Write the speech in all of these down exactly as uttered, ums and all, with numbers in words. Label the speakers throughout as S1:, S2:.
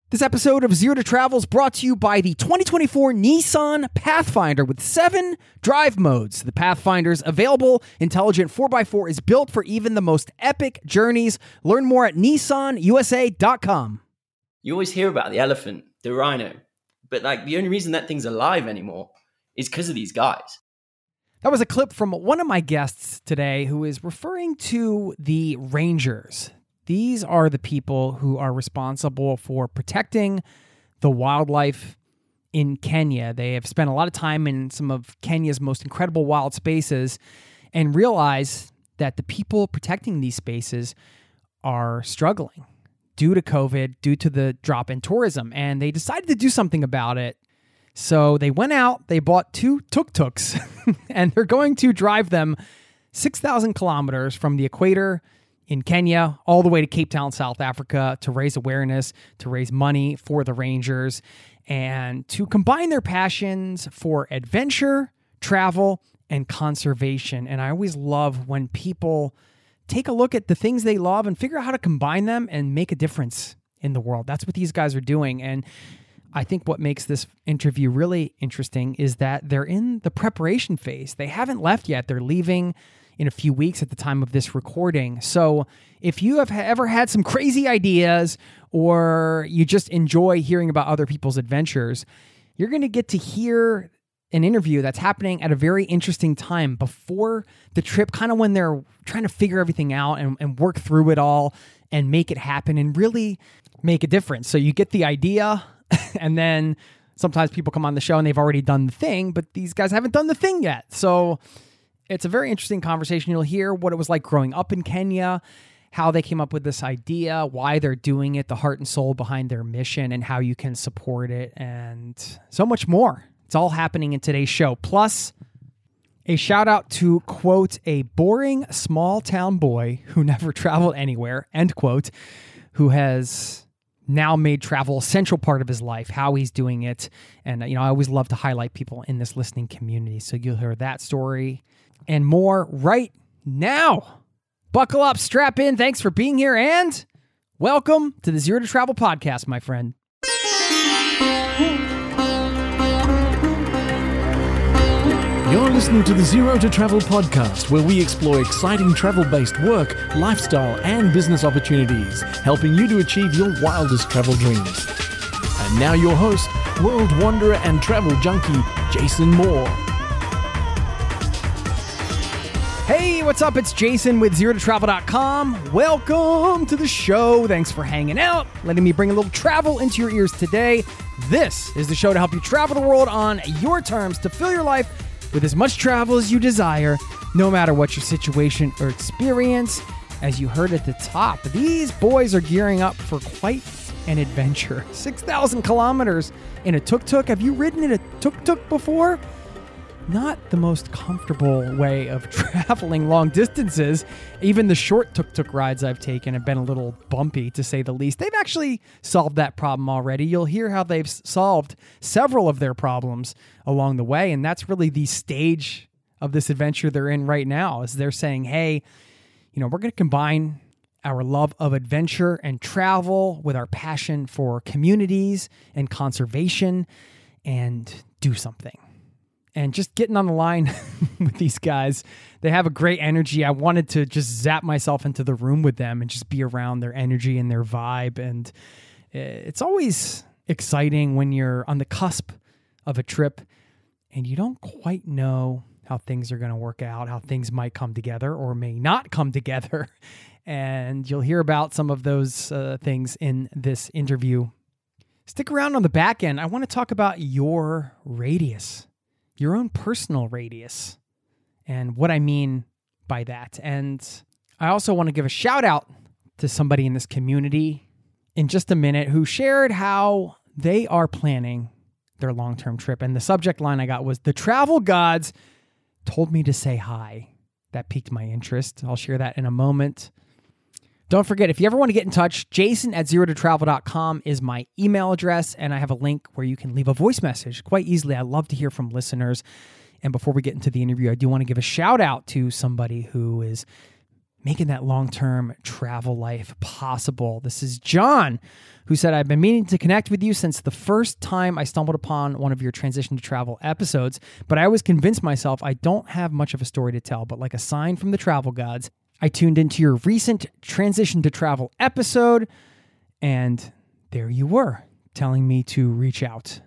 S1: This episode of Zero to Travel is brought to you by the twenty twenty-four Nissan Pathfinder with seven drive modes. The Pathfinder's available intelligent four by four is built for even the most epic journeys. Learn more at nissan u s a dot com.
S2: You always hear about the elephant, the rhino, but like the only reason that thing's alive anymore is because of these guys.
S1: That was a clip from one of my guests today who is referring to the rangers. These are the people who are responsible for protecting the wildlife in Kenya. They have spent a lot of time in some of Kenya's most incredible wild spaces and realize that the people protecting these spaces are struggling due to COVID, due to the drop in tourism. And they decided to do something about it. So they went out, they bought two tuk-tuks, and they're going to drive them six thousand kilometers from the equator in Kenya, all the way to Cape Town, South Africa, to raise awareness, to raise money for the Rangers, and to combine their passions for adventure, travel, and conservation. And I always love when people take a look at the things they love and figure out how to combine them and make a difference in the world. That's what these guys are doing. And I think what makes this interview really interesting is that they're in the preparation phase. They haven't left yet. They're leaving in a few weeks at the time of this recording. So if you have ever had some crazy ideas or you just enjoy hearing about other people's adventures, you're going to get to hear an interview that's happening at a very interesting time before the trip, kind of when they're trying to figure everything out and, and work through it all and make it happen and really make a difference. So you get the idea, and then sometimes people come on the show and they've already done the thing, but these guys haven't done the thing yet. So it's a very interesting conversation. You'll hear what it was like growing up in Kenya, how they came up with this idea, why they're doing it, the heart and soul behind their mission, and how you can support it, and so much more. It's all happening in today's show. Plus, a shout out to, quote, a boring small town boy who never traveled anywhere, end quote, who has now made travel a central part of his life, how he's doing it. And, you know, I always love to highlight people in this listening community. So you'll hear that story and more right now. Buckle up, strap in. Thanks for being here, and welcome to the Zero to Travel podcast, my friend.
S3: You're listening to the Zero to Travel podcast, where we explore exciting travel-based work, lifestyle, and business opportunities, helping you to achieve your wildest travel dreams. And now your host, world wanderer and travel junkie, Jason Moore.
S1: Hey, what's up? It's Jason with zero to travel dot com. Welcome to the show. Thanks for hanging out, letting me bring a little travel into your ears today. This is the show to help you travel the world on your terms, to fill your life with as much travel as you desire, no matter what your situation or experience. As you heard at the top, these boys are gearing up for quite an adventure. six thousand kilometers in a tuk-tuk. Have you ridden in a tuk-tuk before? Not the most comfortable way of traveling long distances. Even the short tuk-tuk rides I've taken have been a little bumpy, to say the least. They've actually solved that problem already. You'll hear how they've solved several of their problems along the way, and that's really the stage of this adventure they're in right now, is they're saying, hey, you know, we're going to combine our love of adventure and travel with our passion for communities and conservation and do something. And just getting on the line with these guys, they have a great energy. I wanted to just zap myself into the room with them and just be around their energy and their vibe. And it's always exciting when you're on the cusp of a trip and you don't quite know how things are going to work out, how things might come together or may not come together. And you'll hear about some of those uh, things in this interview. Stick around on the back end. I want to talk about your radius. Your own personal radius, and what I mean by that. And I also want to give a shout out to somebody in this community in just a minute who shared how they are planning their long-term trip. And the subject line I got was, "The travel gods told me to say hi." That piqued my interest. I'll share that in a moment. Don't forget, if you ever want to get in touch, jason at zero to travel dot com is my email address, and I have a link where you can leave a voice message quite easily. I love to hear from listeners. And before we get into the interview, I do want to give a shout out to somebody who is making that long-term travel life possible. This is John, who said, I've been meaning to connect with you since the first time I stumbled upon one of your Transition to Travel episodes, but I always convinced myself I don't have much of a story to tell, but like a sign from the travel gods, I tuned into your recent Transition to Travel episode, and there you were, telling me to reach out.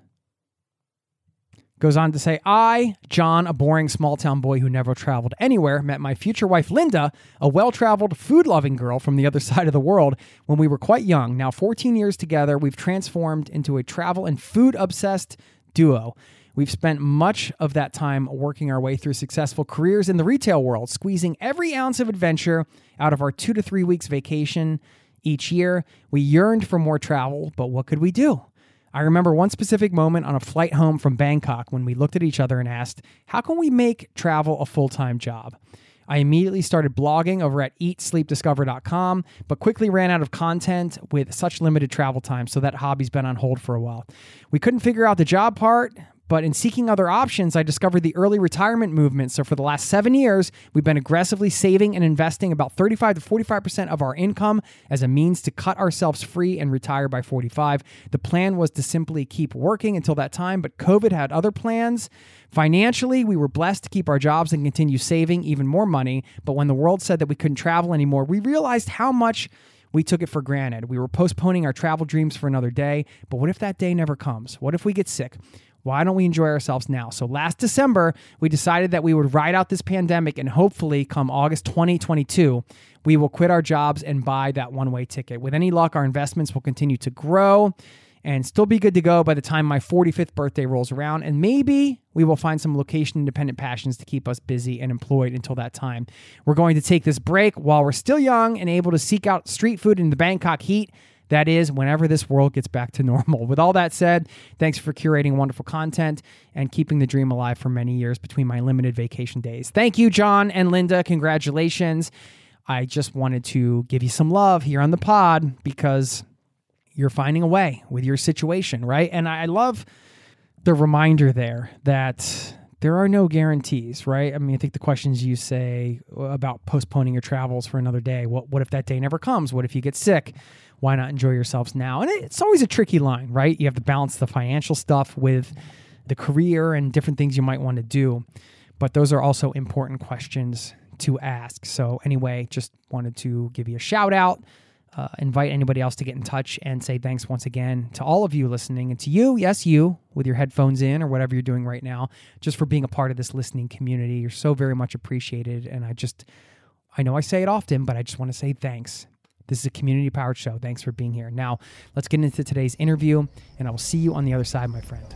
S1: Goes on to say, I, John, a boring small-town boy who never traveled anywhere, met my future wife, Linda, a well-traveled, food-loving girl from the other side of the world when we were quite young. Now, fourteen years together, we've transformed into a travel and food-obsessed duo. We've spent much of that time working our way through successful careers in the retail world, squeezing every ounce of adventure out of our two to three weeks vacation each year. We yearned for more travel, but what could we do? I remember one specific moment on a flight home from Bangkok when we looked at each other and asked, how can we make travel a full-time job? I immediately started blogging over at eat sleep discover dot com, but quickly ran out of content with such limited travel time, so that hobby's been on hold for a while. We couldn't figure out the job part, but in seeking other options, I discovered the early retirement movement. So for the last seven years, we've been aggressively saving and investing about thirty-five to forty-five percent of our income as a means to cut ourselves free and retire by forty-five. The plan was to simply keep working until that time, but COVID had other plans. Financially, we were blessed to keep our jobs and continue saving even more money. But when the world said that we couldn't travel anymore, we realized how much we took it for granted. We were postponing our travel dreams for another day. But what if that day never comes? What if we get sick? Why don't we enjoy ourselves now? So last December, we decided that we would ride out this pandemic, and hopefully come August twenty twenty-two, we will quit our jobs and buy that one-way ticket. With any luck, our investments will continue to grow and still be good to go by the time my forty-fifth birthday rolls around. And maybe we will find some location-independent passions to keep us busy and employed until that time. We're going to take this break while we're still young and able to seek out street food in the Bangkok heat. That is, whenever this world gets back to normal. With all that said, thanks for curating wonderful content and keeping the dream alive for many years between my limited vacation days. Thank you, John and Linda. Congratulations. I just wanted to give you some love here on the pod because you're finding a way with your situation, right? And I love the reminder there that there are no guarantees, right? I mean, I think the questions you say about postponing your travels for another day. What, what if that day never comes? What if you get sick? Why not enjoy yourselves now? And it's always a tricky line, right? You have to balance the financial stuff with the career and different things you might want to do. But those are also important questions to ask. So anyway, just wanted to give you a shout out, uh, invite anybody else to get in touch and say thanks once again to all of you listening and to you, yes, you, with your headphones in or whatever you're doing right now, just for being a part of this listening community. You're so very much appreciated. And I just, I know I say it often, but I just want to say thanks. This is a community-powered show. Thanks for being here. Now, let's get into today's interview, and I will see you on the other side, my friend.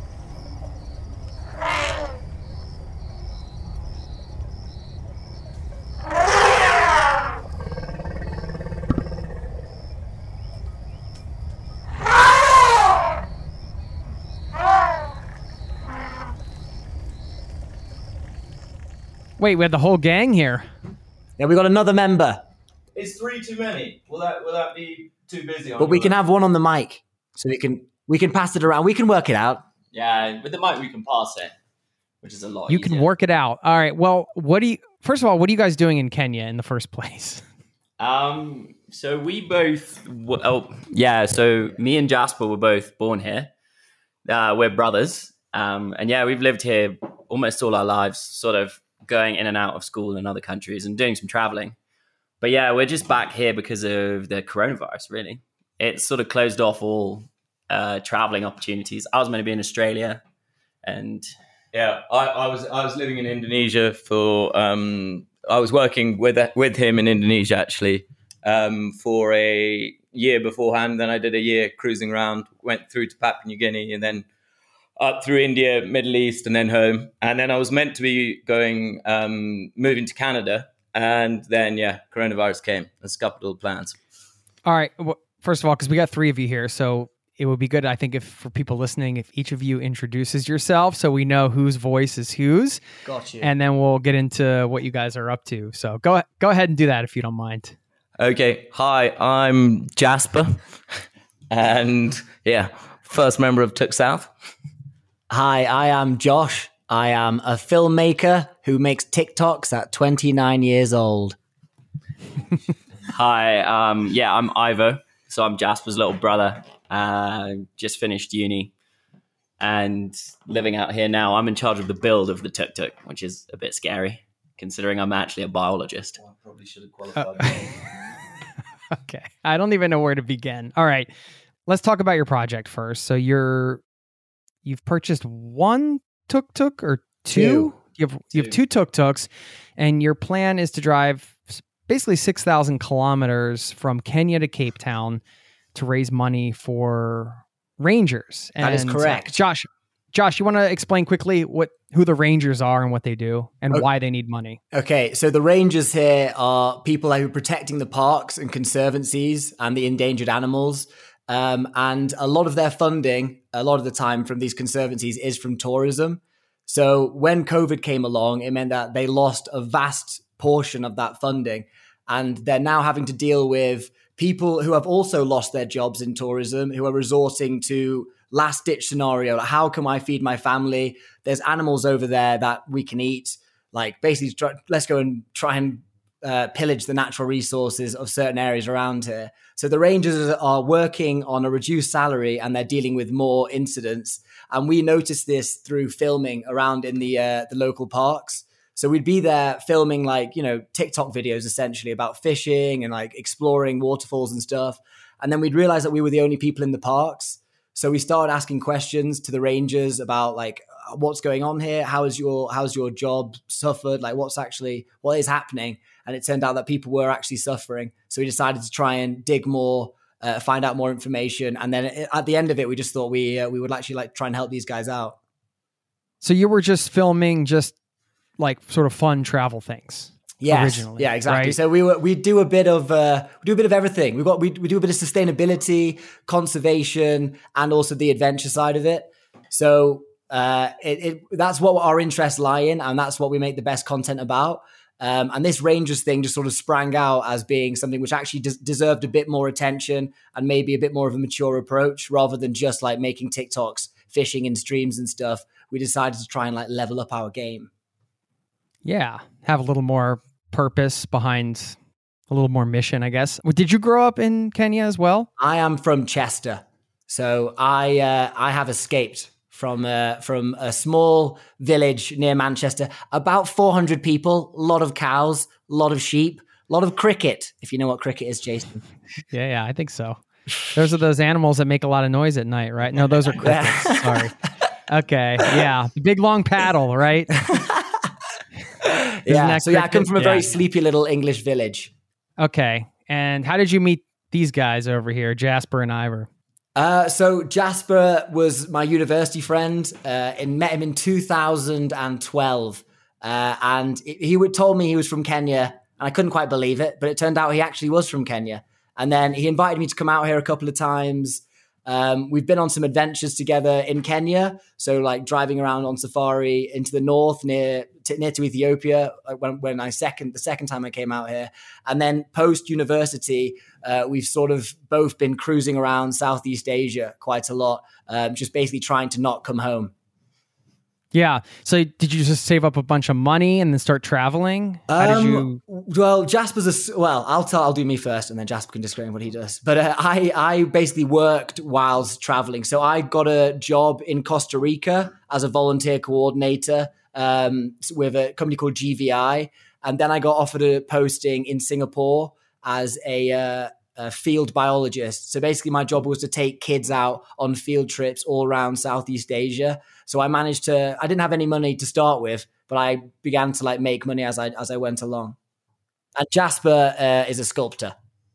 S1: Wait, we have the whole gang here.
S4: Yeah, we got another member.
S5: Is three too many? Will that will that be too busy? On
S4: But we can
S5: end?
S4: have one on the mic, so we can we can pass it around. We can work it out.
S2: Yeah, with the mic we can pass it, which is a lot
S1: You
S2: easier.
S1: can work it out. All right. Well, what do you? First of all, what are you guys doing in Kenya in the first place?
S2: Um, so we both, w- oh, yeah, so me and Jasper were both born here. Uh, we're brothers. Um, and yeah, we've lived here almost all our lives, sort of going in and out of school in other countries and doing some traveling. But yeah, we're just back here because of the coronavirus, really. It sort of closed off all uh, traveling opportunities. I was meant to be in Australia, and
S5: Yeah, I, I was I was living in Indonesia for um I was working with with him in Indonesia actually um for a year beforehand. Then I did a year cruising around, went through to Papua New Guinea, and then up through India, Middle East, and then home. And then I was meant to be going um moving to Canada. And then, yeah, coronavirus came and scuppered all plans.
S1: All right. Well, first of all, because we got three of you here, so it would be good, I think, if for people listening, if each of you introduces yourself so we know whose voice is whose.
S4: Got you.
S1: And then we'll get into what you guys are up to. So go go ahead and do that if you don't mind.
S5: Okay. Hi, I'm Jasper. And, yeah, first member of Took South.
S4: Hi, I am Josh. I am a filmmaker who makes TikToks at twenty-nine years old.
S2: Hi. Um, yeah, I'm Ivo. So I'm Jasper's little brother. Uh, just finished uni and living out here now. I'm in charge of the build of the tuk-tuk, which is a bit scary considering I'm actually a biologist.
S5: I probably should have qualified.
S1: Uh, okay. I don't even know where to begin. All right. Let's talk about your project first. So you're you've purchased one tuk-tuk or two?
S4: Two.
S1: You have you have two tuk-tuks, and your plan is to drive basically six thousand kilometers from Kenya to Cape Town to raise money for Rangers.
S4: That is
S1: And,
S4: correct.
S1: uh, Josh, Josh, you want to explain quickly what who the Rangers are and what they do and
S4: Okay.
S1: why they need money?
S4: Okay, so the rangers here are people who are protecting the parks and conservancies and the endangered animals. Um, and a lot of their funding, a lot of the time from these conservancies, is from tourism. So when COVID came along, it meant that they lost a vast portion of that funding. And they're now having to deal with people who have also lost their jobs in tourism, who are resorting to last ditch scenario. Like, how can I feed my family? There's animals over there that we can eat. Like basically, try, let's go and try and uh, pillage the natural resources of certain areas around here. So the rangers are working on a reduced salary and they're dealing with more incidents. And we noticed this through filming around in the uh, the local parks. So we'd be there filming like, you know, TikTok videos essentially about fishing and like exploring waterfalls and stuff. And then we'd realize that we were the only people in the parks. So we started asking questions to the rangers about like, what's going on here? How is your, how's your job suffered? Like what's actually, what is happening? And it turned out that people were actually suffering. So we decided to try and dig more, uh, find out more information. And then at the end of it, we just thought we, uh, we would actually like try and help these guys out.
S1: So you were just filming just like sort of fun travel things.
S4: Yes.
S1: Originally,
S4: Yeah, exactly.
S1: right?
S4: So we were, we do a bit of uh, we do a bit of everything. We got we, we do a bit of sustainability, conservation, and also the adventure side of it. So uh, it, it that's what our interests lie in, and that's what we make the best content about. Um, and this Rangers thing just sort of sprang out as being something which actually des- deserved a bit more attention and maybe a bit more of a mature approach rather than just like making TikToks, fishing in streams and stuff. We decided to try and like level up our game.
S1: Yeah, have a little more purpose behind, a little more mission, I guess. Did you grow up in Kenya as well?
S4: I am from Chester, so I uh, I have escaped from uh, from a small village near Manchester. About four hundred people, a lot of cows, a lot of sheep, a lot of cricket. If you know what cricket is, Jason.
S1: Yeah, yeah, I think so. Those are those animals that make a lot of noise at night, right? No, those are crickets. Sorry. Okay, yeah, the big long paddle, right?
S4: Yeah.
S1: that
S4: So yeah, I come
S1: cricket?
S4: from a very
S1: Yeah.
S4: sleepy little English village.
S1: Okay, and how did you meet these guys over here, Jasper and Ivor?
S4: Uh, so Jasper was my university friend. Uh, and met him in two thousand twelve, uh, and he would told me he was from Kenya, and I couldn't quite believe it. But it turned out he actually was from Kenya. And then he invited me to come out here a couple of times. Um, we've been on some adventures together in Kenya, so like driving around on safari into the north near to, near to Ethiopia like when when I second the second time I came out here, and then post university, uh, we've sort of both been cruising around Southeast Asia quite a lot, um, just basically trying to not come home.
S1: Yeah. So did you just save up a bunch of money and then start traveling? How did
S4: Um,
S1: you?
S4: Well, Jasper's a s well. I'll tell. I'll do me first, and then Jasper can describe what he does. But uh, I, I basically worked whilst traveling. So I got a job in Costa Rica as a volunteer coordinator um, with a company called G V I, and then I got offered a posting in Singapore as a, uh, a field biologist. So basically, my job was to take kids out on field trips all around Southeast Asia. So I managed to. I didn't have any money to start with, but I began to like make money as I as I went along. And Jasper uh, is a sculptor.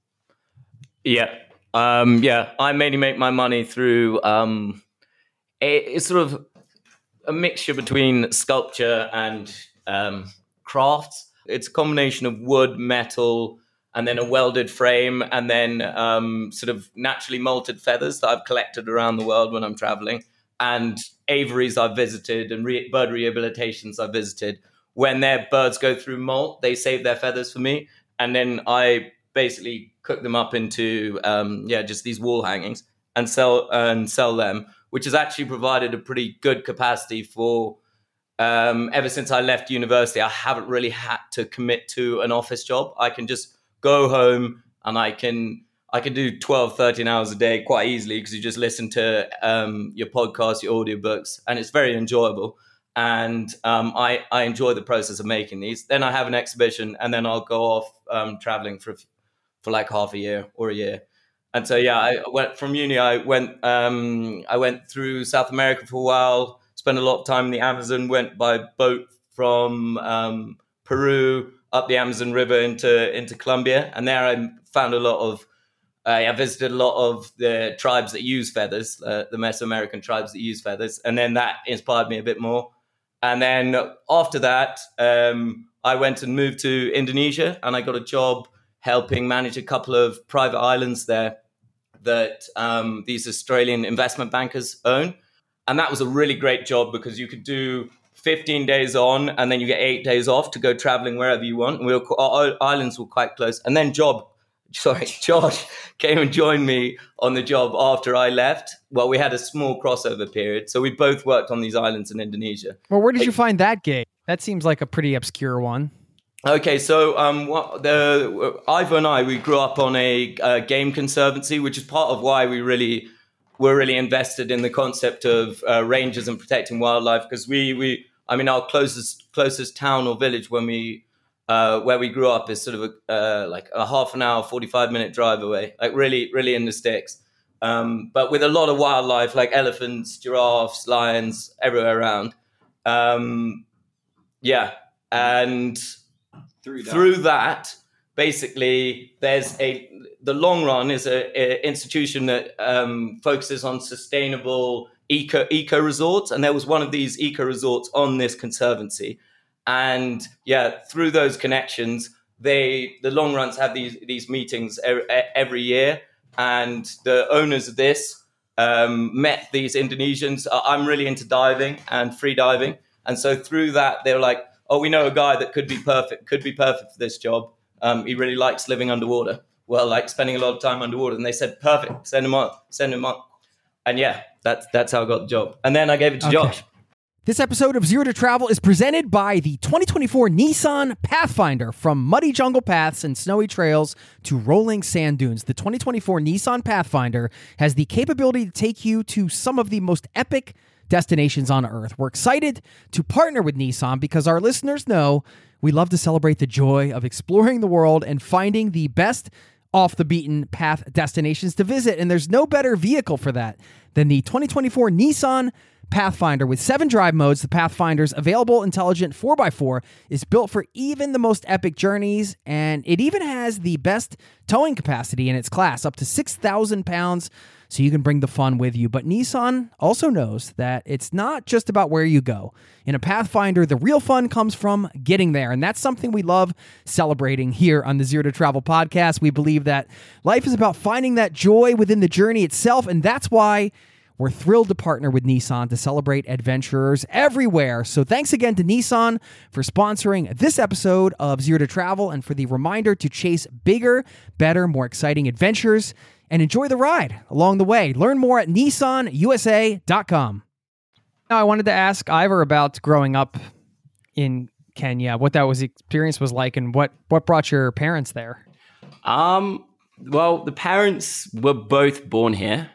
S5: Yeah. Um, yeah. I mainly make my money through um, a, it's sort of a mixture between sculpture and um, crafts. It's a combination of wood, metal, and then a welded frame, and then um, sort of naturally molted feathers that I've collected around the world when I'm traveling, and aviaries I've visited and re- bird rehabilitations I've visited. When their birds go through molt, they save their feathers for me, and then I basically cook them up into um, yeah, just these wall hangings and sell and sell them, which has actually provided a pretty good capacity for. Um, ever since I left university, I haven't really had to commit to an office job. I can just go home and I can I can do twelve, thirteen hours a day quite easily because you just listen to um, your podcast, your audiobooks, and it's very enjoyable. And um, I, I enjoy the process of making these. Then I have an exhibition, and then I'll go off um, traveling for for like half a year or a year. And so, yeah, I went from uni. I went um, I went through South America for a while. Spent a lot of time in the Amazon. Went by boat from um, Peru up the Amazon River into into Colombia, and there I found a lot of. Uh, I visited a lot of the tribes that use feathers, uh, the Mesoamerican tribes that use feathers, and then that inspired me a bit more. And then after that, um, I went and moved to Indonesia, and I got a job helping manage a couple of private islands there that um, these Australian investment bankers own. And that was a really great job because you could do fifteen days on, and then you get eight days off to go traveling wherever you want. And we were, our islands were quite close. And then Job, sorry, Josh came and joined me on the job after I left. Well, we had a small crossover period. So we both worked on these islands in Indonesia.
S1: Well, where did you find that gig? That seems like a pretty obscure one.
S5: Okay, so um, what the Ivo and I, we grew up on a, a game conservancy, which is part of why we really were really invested in the concept of uh, rangers and protecting wildlife. Because we, we, I mean, our closest closest town or village when we uh, where we grew up is sort of a, uh, like a half an hour, forty-five minute drive away, like really, really in the sticks. Um, but with a lot of wildlife, like elephants, giraffes, lions, everywhere around. Um, yeah, and through that. through that, basically, there's a the Long Run is a, a institution that um, focuses on sustainable eco eco resorts, and there was one of these eco resorts on this conservancy. And yeah, through those connections, they the Long Runs have these these meetings every, every year, and the owners of this um, met these Indonesians. I'm really into diving and free diving, and so through that, they were like, "Oh, we know a guy that could be perfect, could be perfect for this job. Um, he really likes living underwater. Well, like spending a lot of time underwater." And they said, "Perfect, send him on, send him on." And yeah, that's that's how I got the job. And then I gave it to okay. Josh.
S1: This episode of Zero to Travel is presented by the twenty twenty-four Nissan Pathfinder. From muddy jungle paths and snowy trails to rolling sand dunes, the twenty twenty-four Nissan Pathfinder has the capability to take you to some of the most epic destinations on Earth. We're excited to partner with Nissan because our listeners know we love to celebrate the joy of exploring the world and finding the best off the beaten path destinations to visit. And there's no better vehicle for that than the twenty twenty-four Nissan Pathfinder. With seven drive modes, the Pathfinder's available intelligent four by four is built for even the most epic journeys, and it even has the best towing capacity in its class, up to six thousand pounds, so you can bring the fun with you. But Nissan also knows that it's not just about where you go. In a Pathfinder, the real fun comes from getting there, and that's something we love celebrating here on the Zero to Travel podcast. We believe that life is about finding that joy within the journey itself, and that's why we're thrilled to partner with Nissan to celebrate adventurers everywhere. So thanks again to Nissan for sponsoring this episode of Zero to Travel and for the reminder to chase bigger, better, more exciting adventures and enjoy the ride along the way. Learn more at nissan u s a dot com. Now, I wanted to ask Ivor about growing up in Kenya, what that was experience was like, and what, what brought your parents there.
S2: Um, well, the parents were both born here.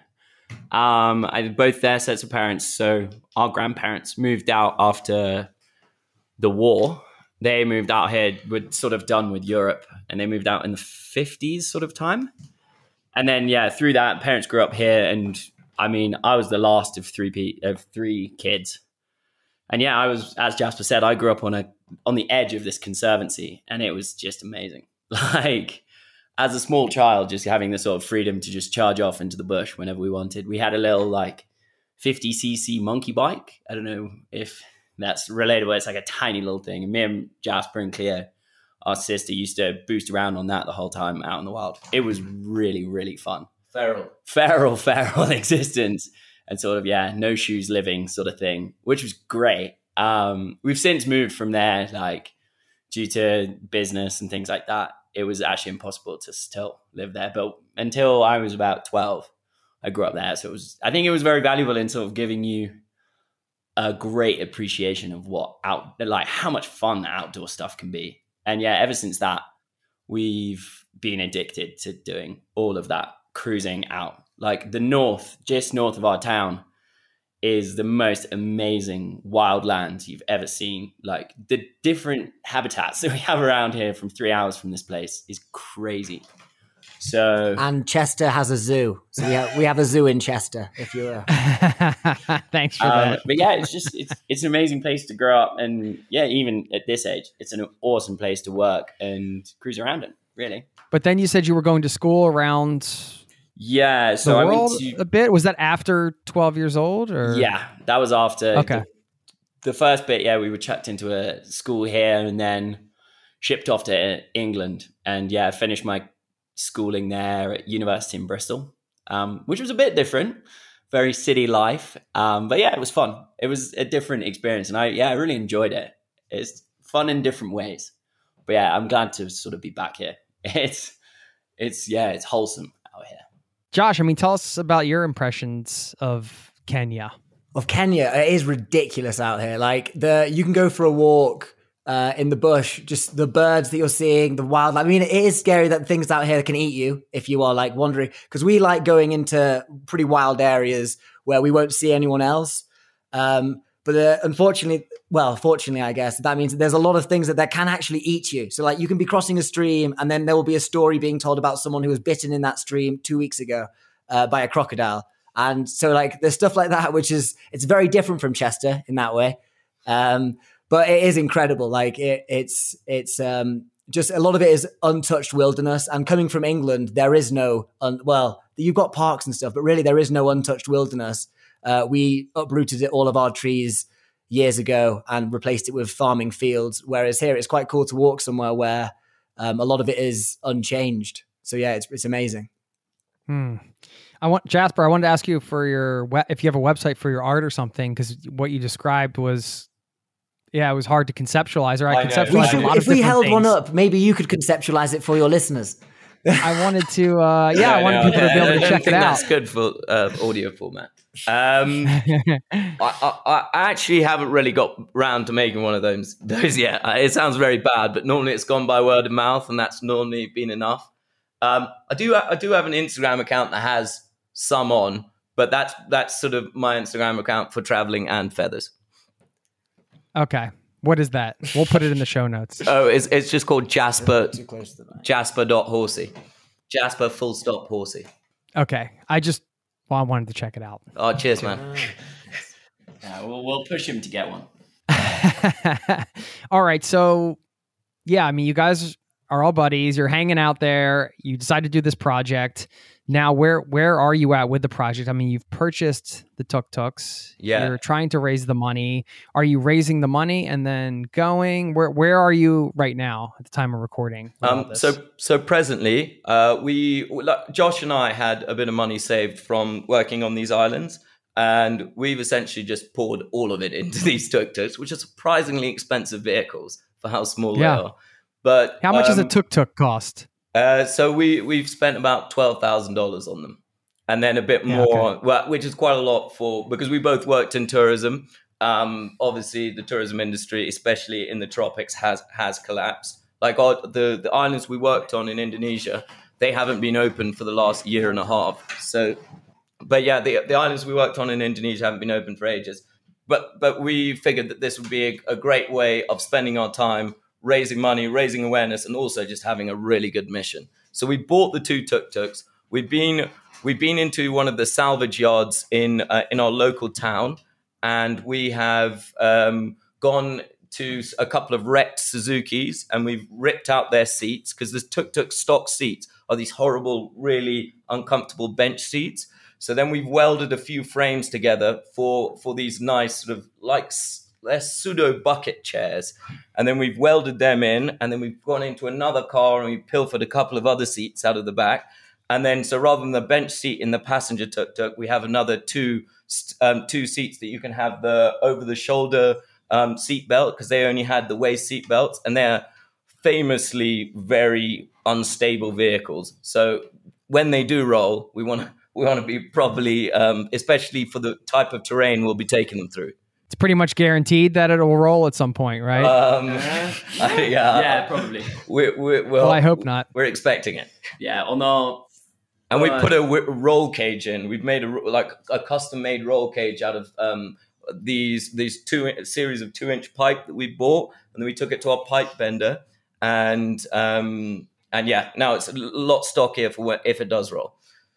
S2: Um, I had both their sets of parents. So our grandparents moved out after the war. They moved out here, were sort of done with Europe, and they moved out in the fifties sort of time. And then, yeah, through that, parents grew up here. And I mean, I was the last of three pe- of three kids. And yeah, I was, as Jasper said, I grew up on a on the edge of this conservancy, and it was just amazing. Like, as a small child, just having the sort of freedom to just charge off into the bush whenever we wanted. We had a little like fifty c c monkey bike. I don't know if that's relatable. It's like a tiny little thing. And me and Jasper and Cleo, our sister, used to boost around on that the whole time out in the wild. It was really, really fun.
S5: Feral.
S2: Feral, feral existence. And sort of, yeah, no shoes living sort of thing, which was great. Um, we've since moved from there, like due to business and things like that. It was actually impossible to still live there. But until I was about twelve, I grew up there. So it was, I think it was very valuable in sort of giving you a great appreciation of what out, like how much fun outdoor stuff can be. And yeah, ever since that, we've been addicted to doing all of that cruising out. Like the north, just north of our town, is the most amazing wild land you've ever seen. Like the different habitats that we have around here from three hours from this place is crazy. So
S4: and Chester has a zoo, so we have, we have a zoo in Chester. If you're,
S1: thanks for
S2: um,
S1: that.
S2: But yeah, it's just it's it's an amazing place to grow up, and yeah, even at this age, it's an awesome place to work and cruise around in. Really.
S1: But then you said you were going to school around
S2: yeah, so
S1: the
S2: I
S1: world
S2: went to
S1: a bit. Was that after twelve years old, or
S2: yeah, that was after.
S1: Okay.
S2: The, the first bit, yeah, we were chucked into a school here and then shipped off to England, and yeah, I finished my schooling there at university in Bristol, um, which was a bit different, very city life. Um, but yeah, it was fun. It was a different experience. And I, yeah, I really enjoyed it. It's fun in different ways, but yeah, I'm glad to sort of be back here. It's, it's, yeah, it's wholesome out here.
S1: Josh, I mean, tell us about your impressions of Kenya.
S4: Of Kenya, it is ridiculous out here. Like the, you can go for a walk Uh, in the bush, just the birds that you're seeing, the wildlife. I mean, it is scary that things out here can eat you if you are like wandering, because we like going into pretty wild areas where we won't see anyone else. Um, but uh, unfortunately, well, fortunately, I guess, that means that there's a lot of things that, that can actually eat you. So like you can be crossing a stream and then there will be a story being told about someone who was bitten in that stream two weeks ago uh, by a crocodile. And so like there's stuff like that, which is, it's very different from Chester in that way. Um, But it is incredible. Like it, it's it's um, just a lot of it is untouched wilderness. And coming from England, there is no un- well, you've got parks and stuff, but really there is no untouched wilderness. Uh, we uprooted it, all of our trees years ago and replaced it with farming fields. Whereas here, it's quite cool to walk somewhere where um, a lot of it is unchanged. So yeah, it's it's amazing.
S1: Hmm. I want Jasper. I wanted to ask you for your we- if you have a website for your art or something, because what you described was. Yeah, it was hard to conceptualize, or I,
S2: I know.
S1: conceptualized
S4: We
S1: a
S4: should,
S1: lot
S4: if
S1: of
S4: we held
S1: different
S4: one
S1: things.
S4: up, maybe you could conceptualize it for your listeners.
S1: I wanted to, uh, yeah, I wanted
S5: no,
S1: people to be
S5: I
S1: able to
S5: don't
S1: check
S5: think
S1: it out.
S5: That's good for uh, audio format. Um, I, I, I actually haven't really got round to making one of those those yet. It sounds very bad, but normally it's gone by word of mouth, and that's normally been enough. Um, I do I do have an Instagram account that has some on, but that's that's sort of my Instagram account for traveling and feathers.
S1: Okay. What is that? We'll put it in the show notes.
S5: Oh, it's it's just called Jasper
S4: Too close to the mic.
S5: Jasper dot Horsey. Jasper full stop Horsey.
S1: Okay. I just, well, I wanted to check it out.
S5: Oh, cheers, man.
S2: Yeah, we'll, we'll push him to get one.
S1: All right. So, yeah, I mean, you guys are all buddies. You're hanging out there. You decide to do this project. Now, where where are you at with the project? I mean, you've purchased the tuk-tuks.
S5: Yeah.
S1: You're trying to raise the money. Are you raising the money and then going? Where where are you right now at the time of recording? with all
S5: Um,
S1: this?
S5: so, so presently, uh, we like, Josh and I had a bit of money saved from working on these islands, and we've essentially just poured all of it into these tuk-tuks, which are surprisingly expensive vehicles for how small
S1: Yeah.
S5: they are. But
S1: how much does a
S5: um,
S1: tuk-tuk cost?
S5: Uh, so we we've spent about twelve thousand dollars on them, and then a bit
S1: Yeah,
S5: more,
S1: okay.
S5: well, which is quite a lot for because we both worked in tourism. Um, obviously, the tourism industry, especially in the tropics, has has collapsed. Like our, the the islands we worked on in Indonesia, they haven't been open for the last year and a half. So, but yeah, the the islands we worked on in Indonesia haven't been open for ages. But but we figured that this would be a, a great way of spending our time, raising money, raising awareness, and also just having a really good mission. So we bought the two tuk-tuks. We've been we've been into one of the salvage yards in uh, in our local town, and we have um, gone to a couple of wrecked Suzukis, and we've ripped out their seats because the tuk-tuk stock seats are these horrible, really uncomfortable bench seats. So then we've welded a few frames together for for these nice sort of like. They're pseudo bucket chairs, and then we've welded them in, and then we've gone into another car and we pilfered a couple of other seats out of the back, and then so rather than the bench seat in the passenger tuk-tuk, we have another two um, two seats that you can have the over the shoulder um, seat belt, because they only had the waist seat belts, and they're famously very unstable vehicles. So when they do roll, we want to we want to be properly, um, especially for the type of terrain we'll be taking them through.
S1: It's pretty much guaranteed that it'll roll at some point, right?
S5: Um, I- yeah,
S2: Yeah, probably.
S5: We're, we're, well,
S1: well, I hope not.
S5: We're expecting it.
S2: Yeah, on our
S5: And we
S2: Uh,
S5: put a w- roll cage in. We've made a ro- like a custom made roll cage out of um, these these two a series of two inch pipe that we bought, and then we took it to our pipe bender, and um, and yeah, now it's a lot stockier for when, if it does roll.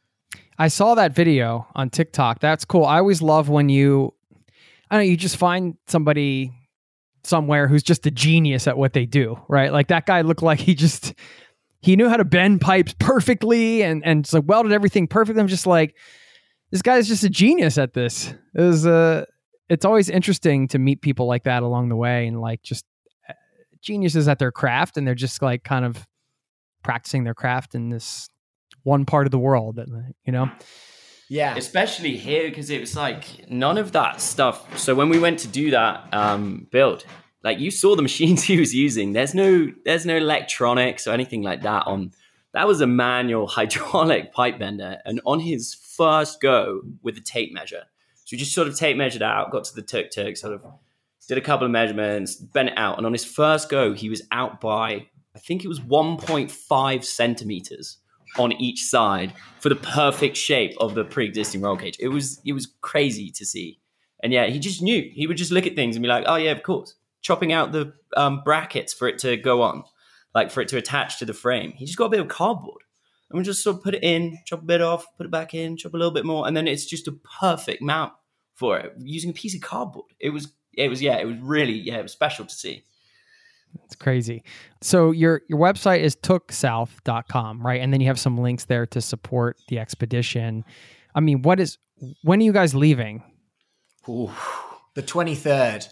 S1: I saw that video on TikTok. That's cool. I always love when you, I don't know, you just find somebody somewhere who's just a genius at what they do, right? Like that guy looked like he just, he knew how to bend pipes perfectly and, and just like welded everything perfectly. I'm just like, this guy's just a genius at this. It was, uh, it's always interesting to meet people like that along the way and like just geniuses at their craft. And they're just like kind of practicing their craft in this one part of the world, you know?
S4: Yeah.
S2: especially here, because it was like none of that stuff. So when we went to do that um, build, like you saw the machines he was using. There's no, there's no electronics or anything like that on. That was a manual hydraulic pipe bender, and on his first go with the tape measure, so we just sort of tape measured out, got to the tuk tuk, sort of did a couple of measurements, bent it out, and on his first go, he was out by I think it was one point five centimeters on each side for the perfect shape of the pre-existing roll cage. It was it was crazy to see. And yeah, he just knew. He would just look at things and be like, oh yeah, of course. Chopping out the um, brackets for it to go on, like for it to attach to the frame. He just got a bit of cardboard. And we just sort of put it in, chop a bit off, put it back in, chop a little bit more. And then it's just a perfect mount for it using a piece of cardboard. It was, it was, yeah, it was really, yeah, it was special to see.
S1: It's crazy. So your your website is took south dot com, right? And then you have some links there to support the expedition. I mean, what is when are you guys leaving?
S4: Ooh. The twenty-third.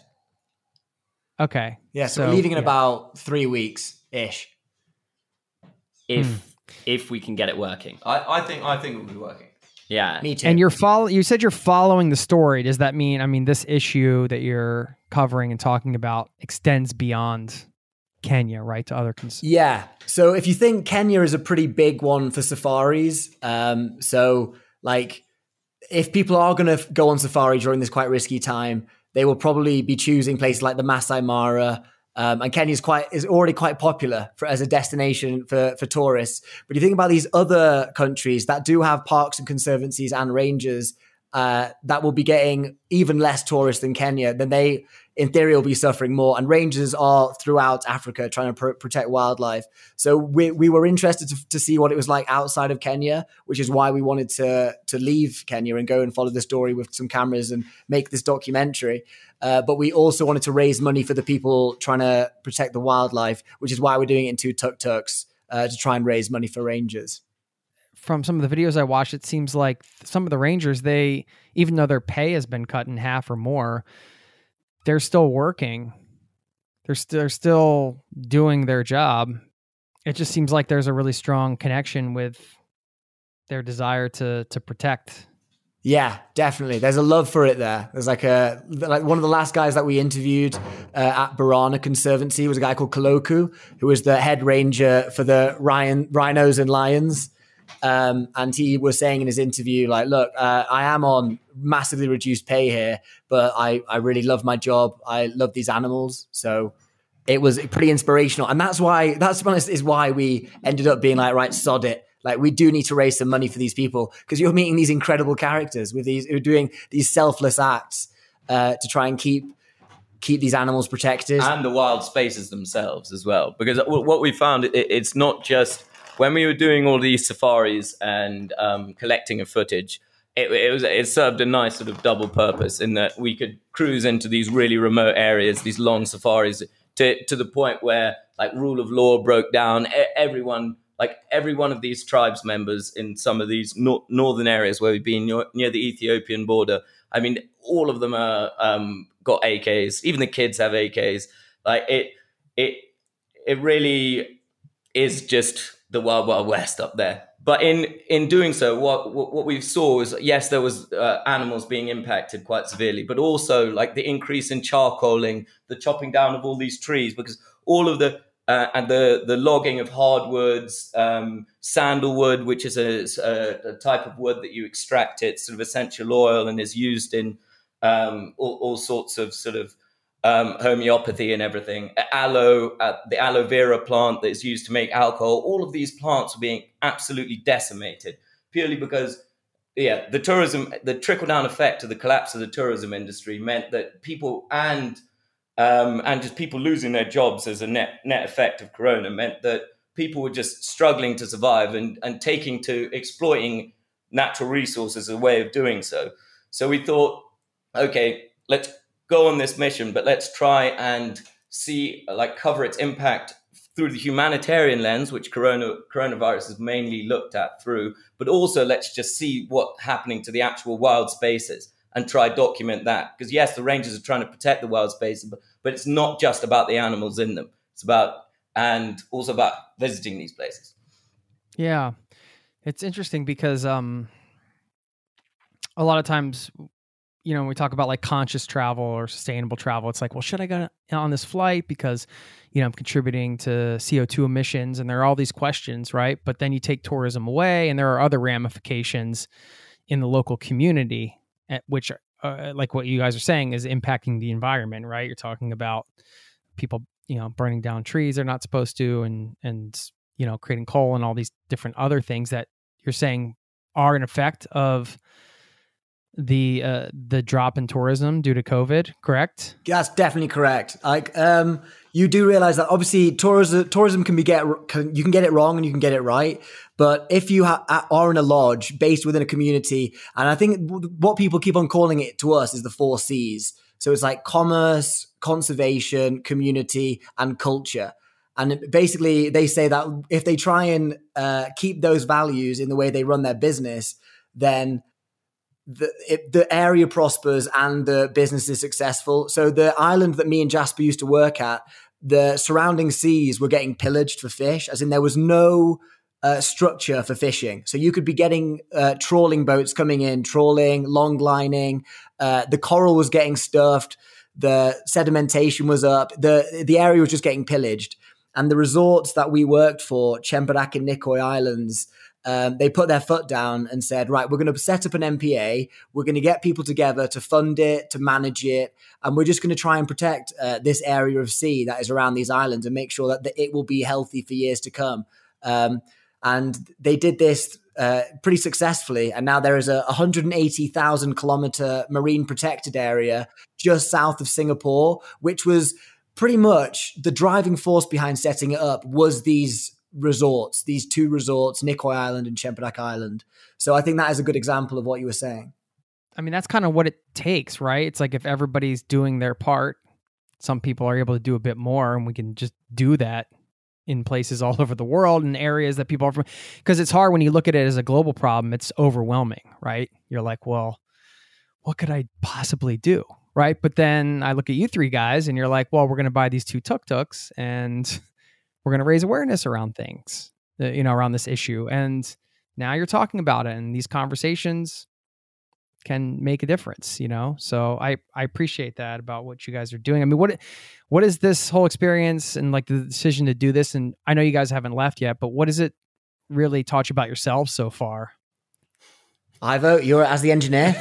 S1: Okay.
S4: Yeah, so,
S1: So,
S4: we're leaving in
S1: yeah.
S4: about three weeks ish.
S2: If
S1: Hmm.
S2: if we can get it working.
S5: I, I think I think it'll be working.
S2: Yeah.
S4: Me too.
S1: And you're follow you said you're following the story. Does that mean I mean this issue that you're covering and talking about extends beyond Kenya, right? To other cons-
S4: Yeah. So if you think Kenya is a pretty big one for safaris, um, so like if people are going to go on safari during this quite risky time, they will probably be choosing places like the Masai Mara. Um, and Kenya is quite is already quite popular for, as a destination for, for tourists. But you think about these other countries that do have parks and conservancies and rangers uh, that will be getting even less tourists than Kenya, then they, in theory, will be suffering more. And rangers are throughout Africa trying to pr- protect wildlife. So we we were interested to, to see what it was like outside of Kenya, which is why we wanted to to leave Kenya and go and follow the story with some cameras and make this documentary. Uh, but we also wanted to raise money for the people trying to protect the wildlife, which is why we're doing it in two tuk-tuks uh, to try and raise money for rangers.
S1: From some of the videos I watched, it seems like some of the rangers, they even though their pay has been cut in half or more, they're still working. They're, st- they're still doing their job. It just seems like there's a really strong connection with their desire to to protect.
S4: Yeah, definitely. There's a love for it there. There's like a like one of the last guys that we interviewed uh, at Barana Conservancy was a guy called Kaloku, who was the head ranger for the Ryan, rhinos and lions. Um, and he was saying in his interview, like, look, uh, I am on massively reduced pay here, but I, I really love my job. I love these animals. So it was pretty inspirational. And that's why, that's to be honest, is why we ended up being like, right, sod it. Like, we do need to raise some money for these people, because you're meeting these incredible characters with these who are doing these selfless acts uh, to try and keep keep these animals protected.
S5: And the wild spaces themselves as well. Because what we found, it, it's not just when we were doing all these safaris and um, collecting a footage, it, it was it served a nice sort of double purpose in that we could cruise into these really remote areas, these long safaris, to to the point where like rule of law broke down. Everyone, like every one of these tribes members in some of these nor- northern areas where we've been near, near the Ethiopian border, I mean, all of them are um, got A Ks. Even the kids have A Ks. Like it, it, it really is just the wild, wild west up there. But in in doing so, what what, what we saw was, yes, there was uh, animals being impacted quite severely, but also like the increase in charcoaling, the chopping down of all these trees, because all of the uh, and the the logging of hardwoods, um, sandalwood, which is a, a, a type of wood that you extract its sort of essential oil and is used in um, all, all sorts of sort of um, homeopathy and everything. Aloe, uh, the aloe vera plant that's used to make alcohol. All of these plants were being absolutely decimated purely because, yeah, the tourism, the trickle down effect of the collapse of the tourism industry meant that people and um, and just people losing their jobs as a net net effect of Corona meant that people were just struggling to survive and, and taking to exploiting natural resources as a way of doing so. So we thought, okay, let's go on this mission, but let's try and see, like, cover its impact through the humanitarian lens, which corona, coronavirus is mainly looked at through, but also let's just see what's happening to the actual wild spaces and try document that. Because yes, the rangers are trying to protect the wild spaces, but, but it's not just about the animals in them. It's about, and also about visiting these places.
S1: Yeah. It's interesting because um, a lot of times, you know, when we talk about like conscious travel or sustainable travel, it's like, well, should I go on this flight because, you know, I'm contributing to C O two emissions, and there are all these questions, right? But then you take tourism away and there are other ramifications in the local community, at which, uh, like what you guys are saying, is impacting the environment, right? You're talking about people, you know, burning down trees they're not supposed to, and, and, you know, creating coal and all these different other things that you're saying are an effect of the uh, the drop in tourism due to COVID, correct?
S4: That's definitely correct. Like, um, you do realize that obviously tourism tourism can be get can, you can get it wrong and you can get it right. But if you ha- are in a lodge based within a community, and I think what people keep on calling it to us is the four C's. So it's like commerce, conservation, community, and culture. And basically, they say that if they try and uh, keep those values in the way they run their business, then the it, the area prospers and the business is successful. So the island that me and Jasper used to work at, the surrounding seas were getting pillaged for fish, as in there was no uh, structure for fishing. So you could be getting uh, trawling boats coming in, trawling, long lining. Uh, the coral was getting stuffed. The sedimentation was up. The the area was just getting pillaged. And the resorts that we worked for, Chempedak and Nicoya Islands, um, they put their foot down and said, right, we're going to set up an M P A. We're going to get people together to fund it, to manage it. And we're just going to try and protect uh, this area of sea that is around these islands and make sure that the, it will be healthy for years to come. Um, and they did this uh, pretty successfully. And now there is a one hundred eighty thousand kilometer marine protected area just south of Singapore, which was pretty much the driving force behind setting it up was these resorts, these two resorts, Nicoya Island and Chempedak Island. So I think that is a good example of what you were saying.
S1: I mean, that's kind of what it takes, right? It's like if everybody's doing their part, some people are able to do a bit more, and we can just do that in places all over the world, in areas that people are from. Because it's hard when you look at it as a global problem, it's overwhelming, right? You're like, well, what could I possibly do? Right. But then I look at you three guys and you're like, well, we're going to buy these two tuk-tuks and we're going to raise awareness around things, you know, around this issue. And now you're talking about it, and these conversations can make a difference, you know? So I, I appreciate that about what you guys are doing. I mean, what, what is this whole experience and like the decision to do this? And I know you guys haven't left yet, but what has it really taught you about yourselves so far?
S4: Ivo, you're as the engineer.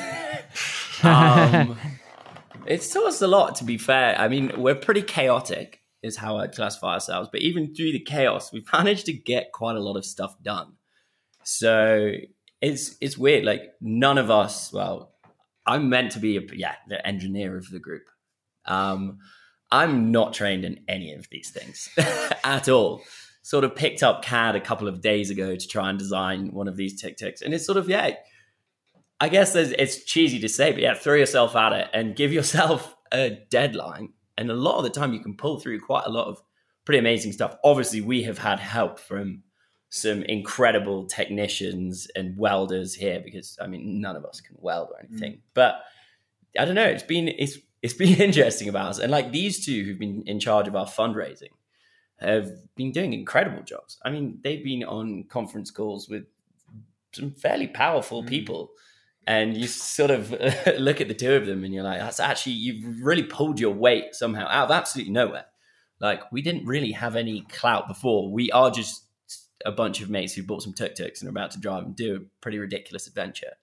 S2: um, It's taught us a lot, to be fair. I mean, we're pretty chaotic, is how I'd classify ourselves. But even through the chaos, we've managed to get quite a lot of stuff done. So it's it's weird. Like, none of us, well, I'm meant to be, a, yeah, the engineer of the group. Um, I'm not trained in any of these things at all. Sort of picked up C A D a couple of days ago to try and design one of these tuk-tuks. And it's sort of, yeah, I guess it's cheesy to say, but yeah, throw yourself at it and give yourself a deadline. And a lot of the time you can pull through quite a lot of pretty amazing stuff. Obviously, we have had help from some incredible technicians and welders here because, I mean, none of us can weld or anything. Mm. But I don't know, it's been it's it's been interesting about us. And like these two who've been in charge of our fundraising have been doing incredible jobs. I mean, they've been on conference calls with some fairly powerful mm. people. And you sort of look at the two of them and you're like, that's actually, you've really pulled your weight somehow out of absolutely nowhere. Like, we didn't really have any clout before. We are just a bunch of mates who bought some tuk-tuks and are about to drive and do a pretty ridiculous adventure.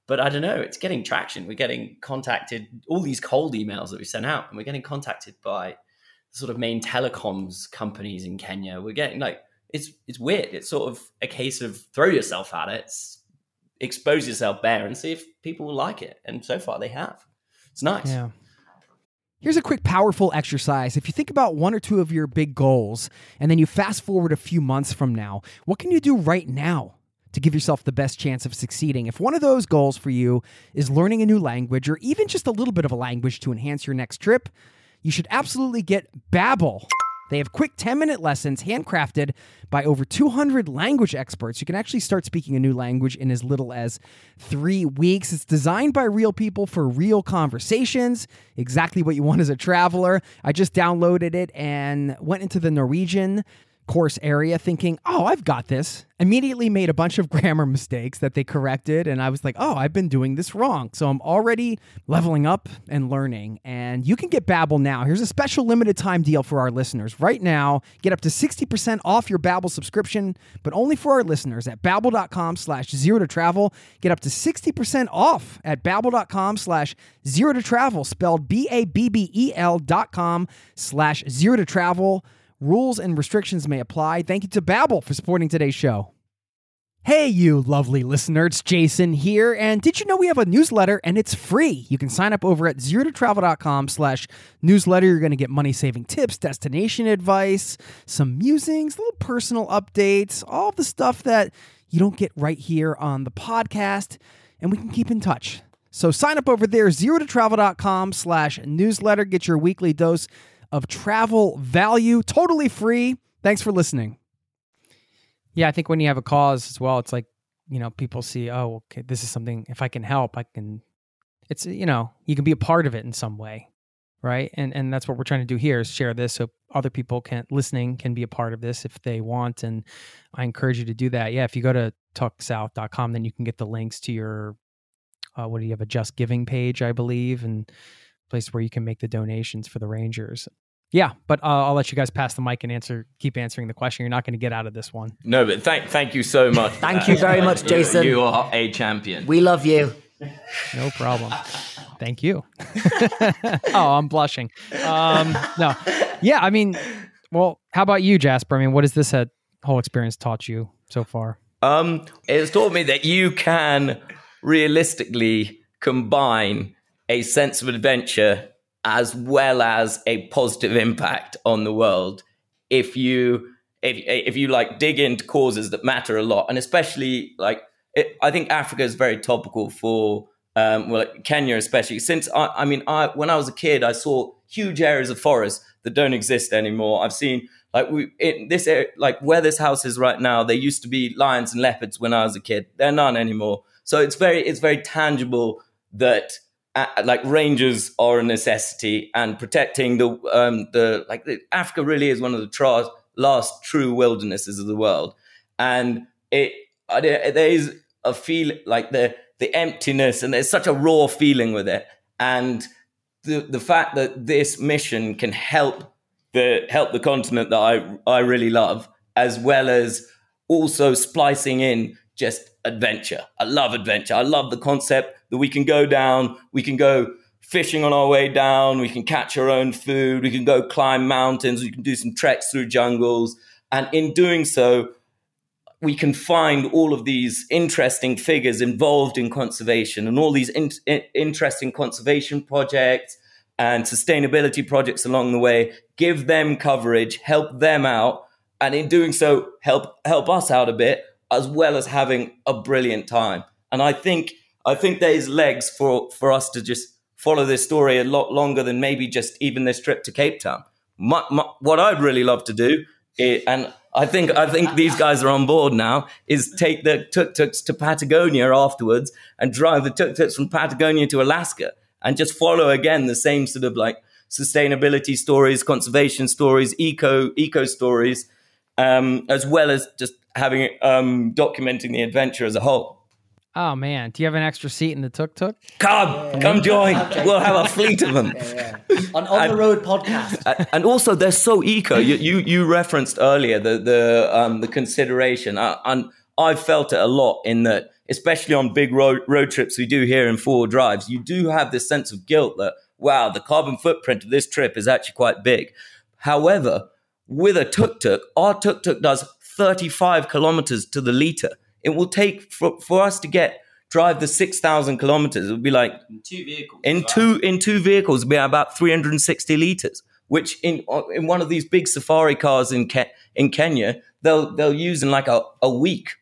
S2: But I don't know, it's getting traction. We're getting contacted, all these cold emails that we sent out, and we're getting contacted by sort of main telecoms companies in Kenya. We're getting like, it's it's weird. It's sort of a case of throw yourself at it, expose yourself bare and see if people will like it. And so far they have. It's nice.
S1: Yeah. Here's a quick, powerful exercise. If you think about one or two of your big goals, and then you fast forward a few months from now, what can you do right now to give yourself the best chance of succeeding? If one of those goals for you is learning a new language, or even just a little bit of a language to enhance your next trip, you should absolutely get Babbel. They have quick ten-minute lessons handcrafted by over two hundred language experts. You can actually start speaking a new language in as little as three weeks. It's designed by real people for real conversations, exactly what you want as a traveler. I just downloaded it and went into the Norwegian course area thinking, oh, I've got this. Immediately made a bunch of grammar mistakes that they corrected, and I was like, oh, I've been doing this wrong. So I'm already leveling up and learning, and you can get Babbel now. Here's a special limited time deal for our listeners. Right now, get up to sixty percent off your Babbel subscription, but only for our listeners at babbel.com slash zero to travel. Get up to sixty percent off at babbel.com slash zero to travel, spelled B A B B E L dot com slash zero to travel. Rules and restrictions may apply. Thank you to Babbel for supporting today's show. Hey, you lovely listener, it's Jason here. And did you know we have a newsletter and it's free? You can sign up over at zero to travel dot com slash newsletter. You're going to get money-saving tips, destination advice, some musings, little personal updates, all the stuff that you don't get right here on the podcast. And we can keep in touch. So sign up over there, zero to travel dot com slash newsletter. Get your weekly dose of travel value, totally free. Thanks for listening. Yeah, I think when you have a cause as well, it's like, you know, people see, oh, okay, this is something, if I can help, I can, it's, you know, you can be a part of it in some way, right? And and that's what we're trying to do here is share this so other people can, listening can be a part of this if they want. And I encourage you to do that. Yeah, if you go to talk south dot com, then you can get the links to your, uh, what do you have, a Just Giving page, I believe, and place where you can make the donations for the Rangers. Yeah, but uh, I'll let you guys pass the mic and answer. Keep answering the question. You're not going to get out of this one.
S5: No, but thank thank you so much.
S4: Thank you very much, Jason.
S5: You, you are a champion.
S4: We love you.
S1: No problem. Thank you. Oh, I'm blushing. Um, no, yeah, I mean, well, how about you, Jasper? I mean, what has this uh, whole experience taught you so far?
S5: Um, it's taught me that you can realistically combine a sense of adventure as well as a positive impact on the world if you if if you like dig into causes that matter a lot. And especially like it, I think Africa is very topical for um well Kenya especially, since I, I mean I when I was a kid I saw huge areas of forest that don't exist anymore. I've seen like we in this area, like where this house is right now, there used to be lions and leopards when I was a kid. They're none anymore. So it's very it's very tangible that Uh, like rangers are a necessity, and protecting the um the like the, Africa really is one of the tra- last true wildernesses of the world, and it uh, there is a feel like the the emptiness, and there's such a raw feeling with it, and the the fact that this mission can help the help the continent that I I really love, as well as also splicing in just adventure. I love adventure. I love the concept that we can go down, we can go fishing on our way down, we can catch our own food, we can go climb mountains, we can do some treks through jungles. And in doing so, we can find all of these interesting figures involved in conservation and all these in- in- interesting conservation projects and sustainability projects along the way, give them coverage, help them out, and in doing so, help help us out a bit, as well as having a brilliant time. And I think I think there's legs for, for us to just follow this story a lot longer than maybe just even this trip to Cape Town. My, my, what I'd really love to do, is, and I think I think these guys are on board now, is take the tuk-tuks to Patagonia afterwards and drive the tuk-tuks from Patagonia to Alaska and just follow again the same sort of like sustainability stories, conservation stories, eco eco stories, um, as well as just having um, documenting the adventure as a whole.
S1: Oh man, do you have an extra seat in the tuk-tuk?
S5: Come, yeah, come join. Okay. We'll have a fleet of them.
S4: Yeah, yeah. On, on the road podcast.
S5: And also, they're so eco. You you, you referenced earlier the the um, the consideration, uh, and I've felt it a lot in that especially on big road, road trips we do here in four-wheel drives, you do have this sense of guilt that, wow, the carbon footprint of this trip is actually quite big. However, with a tuk-tuk, our tuk-tuk does thirty-five kilometers to the liter. It will take, for, for us to get, drive the six thousand kilometers, it would be like,
S2: In two vehicles.
S5: in
S2: wow.
S5: two, in two vehicles, it would be about three hundred sixty liters, which in in one of these big safari cars in Ke- in Kenya, they'll they'll use in like a, a week.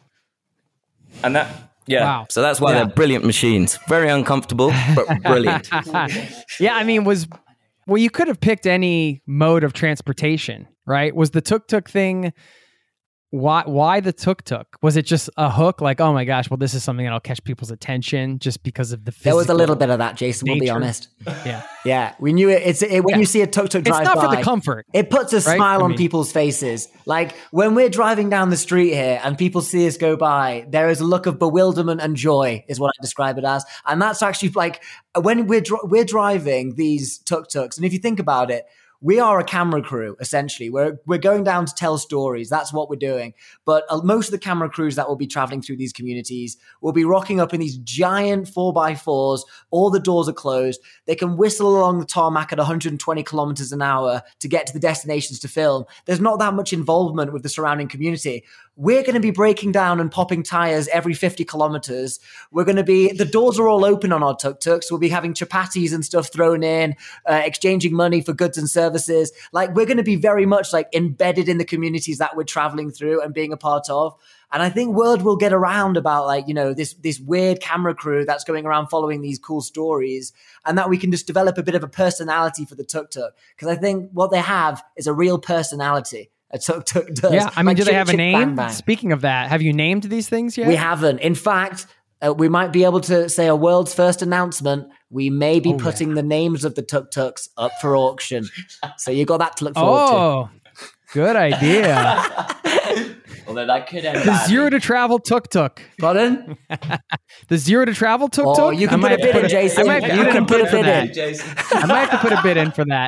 S5: And that, yeah,
S1: Wow.
S5: so that's why
S1: Yeah.
S5: they're brilliant machines. Very uncomfortable, but brilliant.
S1: Yeah, I mean, was well, you could have picked any mode of transportation, right? Was the tuk-tuk thing? Why? Why the tuk-tuk? Was it just a hook? Like, oh my gosh, well, this is something that'll catch people's attention just because of the physical.
S4: There was a little bit of that, Jason. We'll be
S1: nature.
S4: honest.
S1: Yeah,
S4: Yeah, we knew it. It's it, when
S1: Yeah.
S4: you see a tuk tuk
S1: it's
S4: drive
S1: not
S4: by,
S1: for the comfort.
S4: it puts a
S1: right?
S4: smile
S1: I
S4: on
S1: mean-
S4: people's faces. Like when we're driving down the street here and people see us go by, there is a look of bewilderment and joy, is what I describe it as. And that's actually like when we're dri- we're driving these tuk tuks, and if you think about it. We are a camera crew, essentially. We're we're going down to tell stories. That's what we're doing. But uh, most of the camera crews that will be traveling through these communities will be rocking up in these giant four by fours. All the doors are closed. They can whistle along the tarmac at one hundred twenty kilometers an hour to get to the destinations to film. There's not that much involvement with the surrounding community. We're going to be breaking down and popping tires every fifty kilometers. We're going to be, the doors are all open on our tuk-tuks. We'll be having chapatis and stuff thrown in, uh, exchanging money for goods and services. Like we're going to be very much like embedded in the communities that we're traveling through and being a part of. And I think word will get around about like, you know, this, this weird camera crew that's going around following these cool stories, and that we can just develop a bit of a personality for the tuk-tuk. Because I think what they have is a real personality. A tuk-tuk does.
S1: Yeah, I mean,
S4: Like
S1: do they
S4: Chip
S1: have a
S4: Chip
S1: name?
S4: Bang Bang.
S1: Speaking of that, have you named these things yet?
S4: We haven't. In fact, uh, we might be able to say a world's first announcement. We may be
S1: Oh,
S4: putting
S1: yeah.
S4: the names of the tuk-tuks up for auction. So you got that to look forward
S1: Oh, good idea.
S2: Although that could end
S1: The
S2: badly.
S1: zero to travel tuk-tuk.
S4: to. Pardon?
S1: The zero to travel tuk-tuk?
S4: Oh, you can
S1: I might
S4: put a
S1: have to
S4: bid in,
S1: a-
S4: Jason.
S1: I might have to
S4: You
S1: put
S4: can
S1: a
S4: put
S1: bid
S4: a
S1: for
S4: bid
S1: that.
S4: in.
S2: Jason.
S1: I might have to put a bid in for that.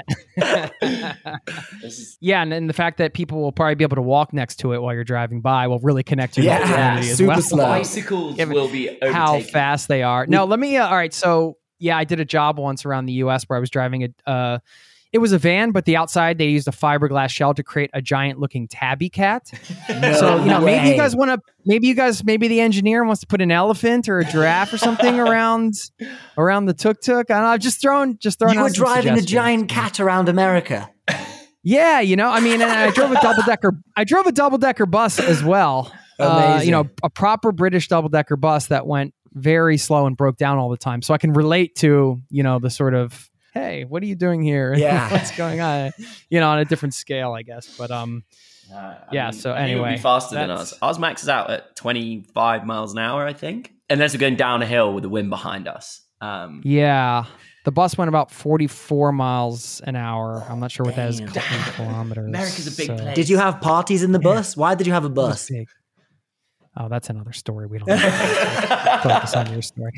S2: This is
S1: Yeah, and then the fact that people will probably be able to walk next to it while you're driving by will really connect you to
S4: Yeah,
S1: the community as
S4: super
S1: well.
S4: slow.
S2: bicycles
S1: Given
S2: will be overtaken.
S1: How fast they are. No, let me. Uh, all right, so yeah, I did a job once around the U S where I was driving a. Uh, it was a van, but the outside they used a fiberglass shell to create a giant-looking tabby cat.
S4: No
S1: So you know, maybe you
S4: way.
S1: guys want to. Maybe you guys. Maybe the engineer wants to put an elephant or a giraffe or something around around the tuk-tuk. I don't know. I'm just throwing. Just throwing.
S4: You
S1: out
S4: were
S1: some
S4: driving a
S1: suggestions.
S4: giant cat around America.
S1: Yeah, you know, I mean, and I drove a double decker. I drove a double decker bus as well. Uh,
S4: Amazing.
S1: you know, a proper British double decker bus that went very slow and broke down all the time. So I can relate to, you know, the sort of, hey, what are you doing here?
S4: Yeah.
S1: What's going on? You know, on a different scale, I guess. But um,
S2: Uh, I
S1: Yeah, so
S2: I think it'll
S1: anyway,
S2: be faster than
S1: that's-
S2: us. Ours maxes out at twenty-five miles an hour, I think. Unless we're going down a hill with the wind behind us. Um,
S1: yeah, the bus went about forty-four miles an hour. I'm not sure what that is in
S2: Damn.
S1: kilometers.
S2: America's a big
S1: so-
S2: place.
S4: Did you have parties in the bus? Why did you have a
S1: It was
S4: bus?
S1: big. Oh, that's another story. We don't have to focus on your story.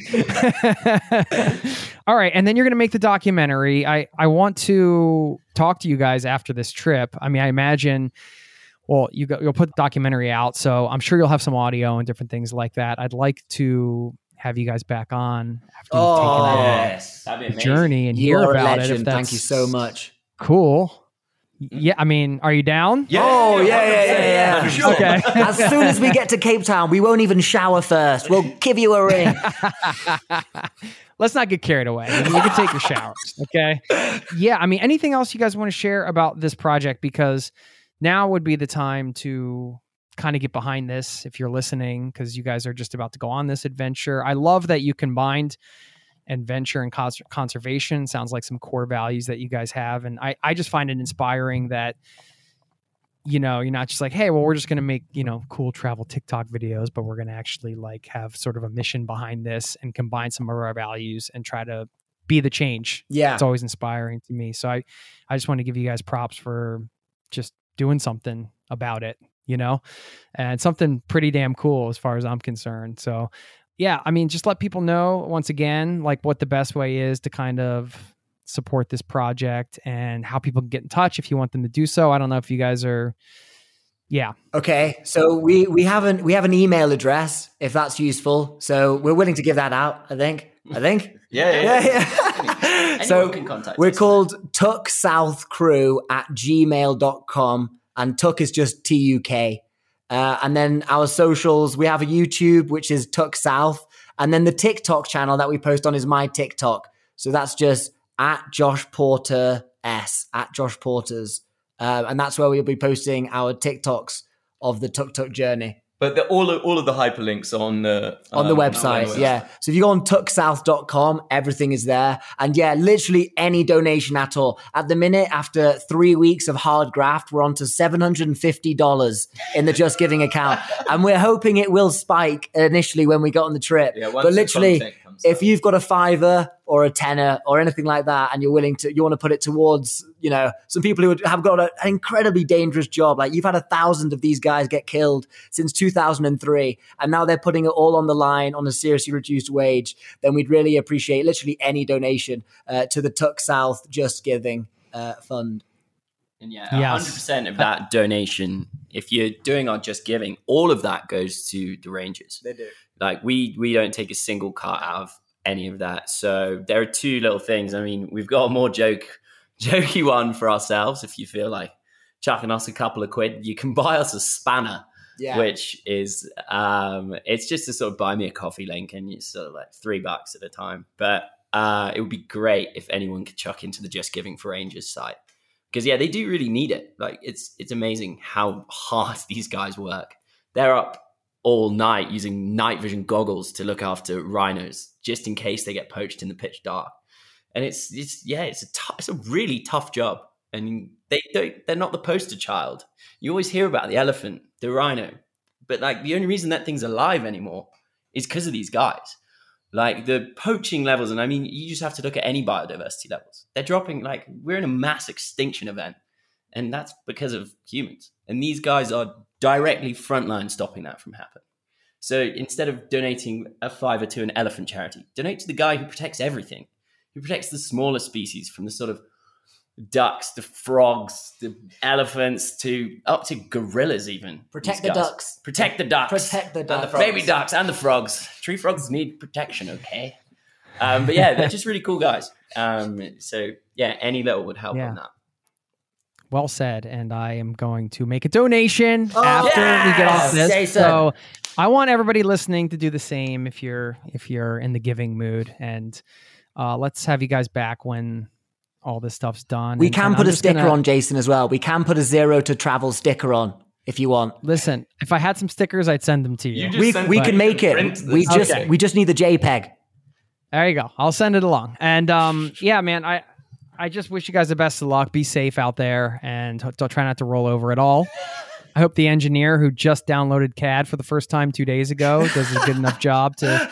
S1: All right. And then you're going to make the documentary. I, I want to talk to you guys after this trip. I mean, I imagine, well, you go, you'll put the documentary out. So I'm sure you'll have some audio and different things like that. I'd like to have you guys back on after you've
S4: Oh,
S1: taken
S2: yes, that'd be
S1: a
S2: amazing.
S1: journey and
S4: You
S1: hear
S4: are a
S1: about it.
S4: legend.
S1: If that's
S4: Thank you so much.
S1: cool. Yeah. I mean, are you down?
S2: Yeah,
S4: Oh, yeah, yeah, yeah, yeah.
S2: for sure.
S1: Okay.
S4: As soon as we get to Cape Town, we won't even shower first. We'll give you a ring.
S1: Let's not get carried away. You can take your showers, okay? Yeah, I mean, anything else you guys want to share about this project? Because now would be the time to kind of get behind this if you're listening, because you guys are just about to go on this adventure. I love that you combined adventure and cons- conservation. Sounds like some core values that you guys have. And I, I just find it inspiring that, you know, you're not just like, hey, well, we're just going to make, you know, cool travel TikTok videos, but we're going to actually like have sort of a mission behind this and combine some of our values and try to be the change.
S4: Yeah.
S1: It's always inspiring to me. So I, I just want to give you guys props for just doing something about it, you know, and something pretty damn cool as far as I'm concerned. So yeah, I mean, just let people know once again, like what the best way is to kind of support this project and how people can get in touch if you want them to do so. I don't know if you guys are Yeah.
S4: Okay, so we we have an we have an email address if that's useful. So we're willing to give that out. I think. I think.
S5: Yeah, yeah, yeah.
S2: Anyone
S4: So
S2: can contact
S4: we're
S2: us.
S4: called Tuck South Crew at gmail dot com, and Tuck is just T U K. Uh, and then our socials, we have a YouTube, which is Tuck South. And then the TikTok channel that we post on is my TikTok. So that's just at Josh Porter S, at Josh Porters. Uh, and that's where we'll be posting our TikToks of the Tuk Tuk journey.
S5: But the, all of, all of the hyperlinks on the
S4: On the
S5: um,
S4: website,
S5: website.
S4: yeah. So if you go on tuck south dot com, everything is there. And yeah, literally any donation at all. At the minute, after three weeks of hard graft, we're on to seven hundred fifty dollars in the Just Giving account. And we're hoping it will spike initially when we got on the trip.
S5: Yeah, once
S4: but
S5: the
S4: literally,
S5: content comes
S4: if
S5: out.
S4: you've got a fiver or a tenner or anything like that, and you're willing to, you want to put it towards, you know, some people who have got a, an incredibly dangerous job. Like you've had a thousand of these guys get killed since two thousand three, and now they're putting it all on the line on a seriously reduced wage. Then we'd really appreciate literally any donation uh, to the Tuck South Just Giving uh, Fund.
S2: And yeah,
S1: Yes.
S2: one hundred percent of that donation, if you're doing our Just Giving, all of that goes to the Rangers.
S4: They do.
S2: Like we we don't take a single cut out of any of that. So there are two little things. I mean, we've got a more joke jokey one for ourselves. If you feel like chucking us a couple of quid, you can buy us a spanner,
S4: Yeah.
S2: which is um it's just a sort of buy me a coffee link, and it's sort of like three bucks at a time. But uh it would be great if anyone could chuck into the Just Giving for Rangers site. Because yeah, they do really need it. Like it's it's amazing how hard these guys work. They're up all night using night vision goggles to look after rhinos, just in case they get poached in the pitch dark. And it's it's yeah, it's a t- it's a really tough job. And they don't they're not the poster child. You always hear about the elephant, the rhino, but like the only reason that thing's alive anymore is because of these guys. Like the poaching levels, and I mean, you just have to look at any biodiversity levels. They're dropping. Like we're in a mass extinction event, and that's because of humans. And these guys are directly frontline stopping that from happening. So instead of donating a fiver to an elephant charity, donate to the guy who protects everything, who protects the smaller species from the sort of ducks, the frogs, the elephants, to up to gorillas even.
S4: Protect
S2: These
S4: the
S2: guys.
S4: ducks.
S2: Protect the ducks.
S4: Protect the
S2: And
S4: ducks.
S2: baby ducks and the frogs. Tree frogs need protection, okay? Um, but yeah, they're just really cool guys. Um, so yeah, any little would help
S1: Yeah.
S2: on that.
S1: Well said. And I am going to make a donation after
S4: yes!
S1: we get off this.
S4: Jason.
S1: So I want everybody listening to do the same if you're if you're in the giving mood. And uh, let's have you guys back when all this stuff's done.
S4: We
S1: And-
S4: can
S1: and
S4: put
S1: I'm
S4: a
S1: just
S4: sticker
S1: gonna-
S4: on, Jason, as well. We can put a zero to travel sticker on if you want.
S1: Listen, if I had some stickers, I'd send them to you.
S5: You just
S4: We
S5: send
S4: we
S5: me
S4: can
S5: the
S4: make it.
S5: print
S4: We
S5: that's-
S4: just
S5: Okay.
S4: we just need the JPEG.
S1: There you go. I'll send it along. And um, yeah, man, I I just wish you guys the best of luck. Be safe out there, and don't try not to roll over at all. I hope the engineer who just downloaded C A D for the first time two days ago does a good enough job to